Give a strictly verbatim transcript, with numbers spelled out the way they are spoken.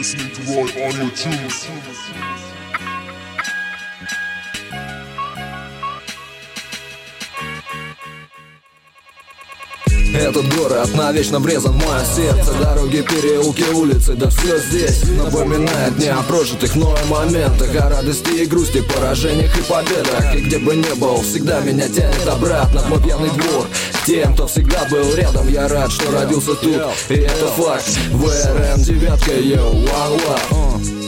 listening to Roy on your tunes. Этот город навечно врезан в мое сердце. Дороги, переулки, улицы, да все здесь напоминает мне о прожитых мною моментах, о радости и грусти, поражениях и победах. И где бы ни был, всегда меня тянет обратно в мой пьяный двор, к тем, кто всегда был рядом. Я рад, что родился тут, и это факт. вэ эр эм девятка, йоу, one love.